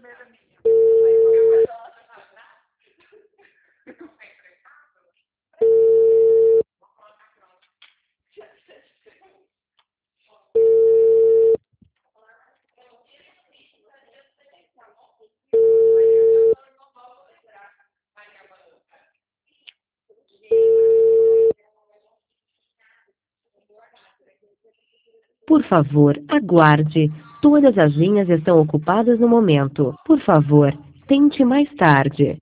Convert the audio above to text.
Por favor, aguarde. Todas as linhas estão ocupadas no momento. Por favor, tente mais tarde.